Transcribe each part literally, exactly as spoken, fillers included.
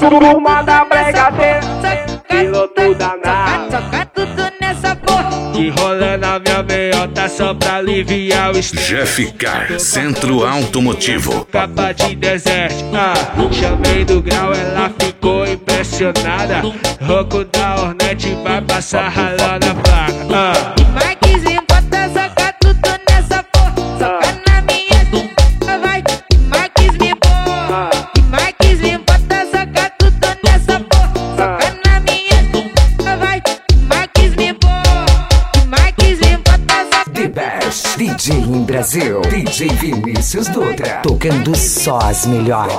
Turma da bregadeira, piloto danado. Soca tudo nessa porra. Que rola na minha meiota só pra aliviar o estresse. Jeff Car, Centro Automotivo. Capa de deserto, ah, chamei do grau, ela ficou impressionada. Roco da Hornet vai passar ralando a placa, ah. Marquezinho, bota soca tudo nessa porra. Soca na minha boca, vai. Marques me boa. Marquezinho, bota soca tudo nessa porra. Soca na minha boca, vai. Marques me boa. Marquezinho, bota soca. The Best D J em Brasil, D J Vinícius Dutra, tocando só as melhores.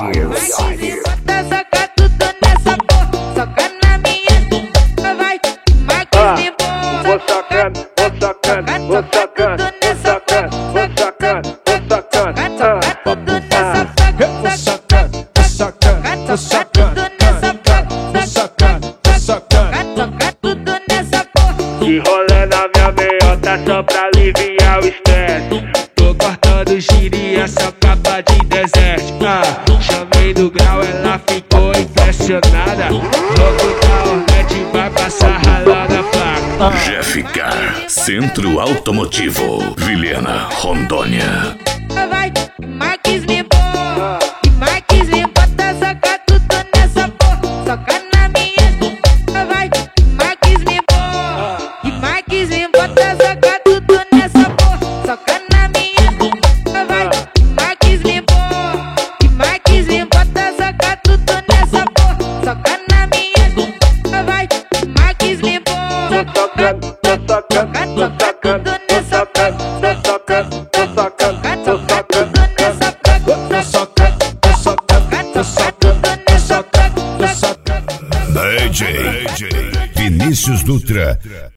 Bota soca tudo nessa porra. Soca na minha boca, vai. Marques me boa. Vou socando, vou socando, vou socando, vou socando, vou socando, vou socando. Tudo nessa porra. Vou sacando, vou sacando, vou sacando, vou sacando, vou sacando. Soca tudo nessa porra. Que rola na minha meiota só pra aliviar o estresse. Tô cortando giria, só capa de deserto, ah. Chamei do grau, ela ficou impressionada. Roco da Hornet vai passar ralando a placa. Jeff Car, Centro Automotivo, Vilhena, Rondônia. Vai, Marques me boa. Marques me bota soca tudo nessa porra. Soca na minha boca, vai. Marques me boa. Marques me bota soca tudo nessa porra. Soca na minha boca, vai. Marques me boa. Marques me bota soca tudo nessa porra. Soca na minha boca, vai. Marques me boa. Tô socando, tô socando, tô socando, tô socando, tô socando, tô socando, tô socando. Tô socando, tô socando, tô socando, tô socando, tô socando. D J Vinícius Dutra.